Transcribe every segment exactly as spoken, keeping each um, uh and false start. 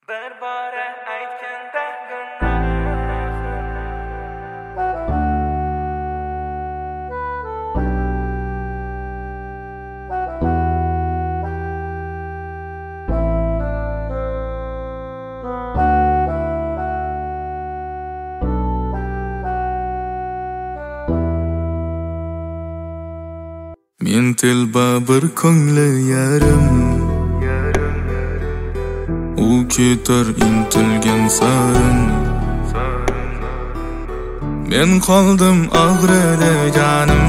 Bir bora aytganda Men telba bir ko'ngli yarim, u ketar intilgan sarin. Men qoldim og'rida jonim,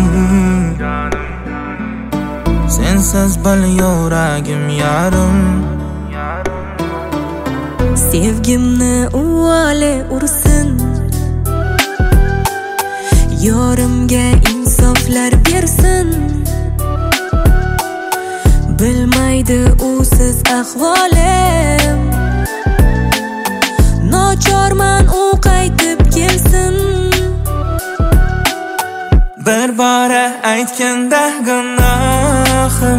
sensiz bil yuragim yarim. Sevgimni uvoli ursin, yorimga insoflar bersin. Bilmaydi usiz ahvolim, nochorman u qaytib kelsin. bir bora aytganda gunohim,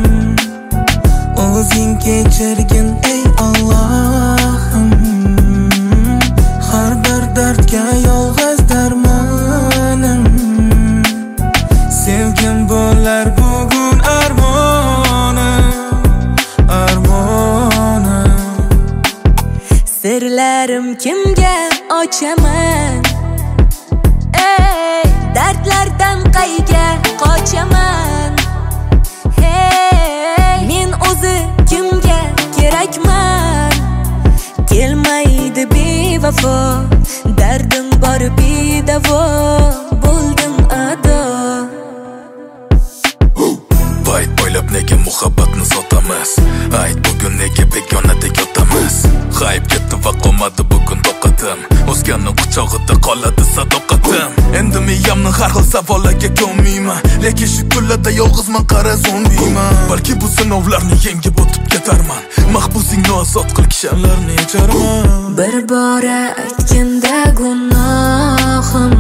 o'zing kechirgin ey Allohim. Har bir dardga yolg'iz darmonim, sevgim bo'lar bugun armonim, armonim. Sirlarim kimga ochaman, ey dardlardan qayga qochaman. Hey, men o'zi kimga kerakman, kelmaydi bevafo, dardim bor bedavo, bo'ldim ado. Bayt o'ylab nega muhabbatni sotamiz, ayt bugun nega begonada yotamiz. G'ayb ketdi va qolmadi bugun toqatim, o'zganning quchog'ida qoladi sadoqatim. Endi miyamni har xil savollarga ko'nmayman, lekin shu kunlarda yolg'izman, qara zombiyman. Balki bu sinovlarni yengib o'tib ketarman, mahbusingni ozod qil kishanlarni yecharman. Bir bora aytganda gunohim,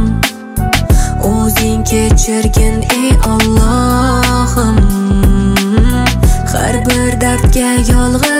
o'zing kechirgin ey Allohim. Har bir dardga yolg'iz